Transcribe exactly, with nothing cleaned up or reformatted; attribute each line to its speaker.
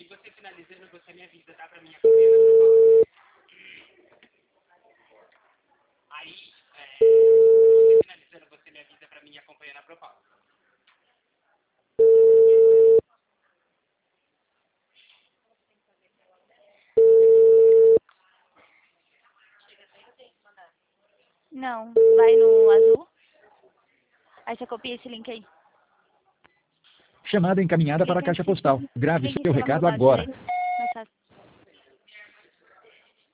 Speaker 1: Aí você finalizando, você me avisa, tá? Pra mim acompanhar na proposta. Aí, é, você finalizando, você me avisa pra mim acompanhar na proposta.
Speaker 2: Não, vai no azul. Aí você copia esse link aí.
Speaker 3: Chamada encaminhada para a
Speaker 2: Clica em
Speaker 3: caixa
Speaker 2: cima-
Speaker 3: postal. Grave
Speaker 2: clica em
Speaker 3: seu
Speaker 2: cima no
Speaker 3: recado
Speaker 2: lado
Speaker 3: agora.
Speaker 2: direito.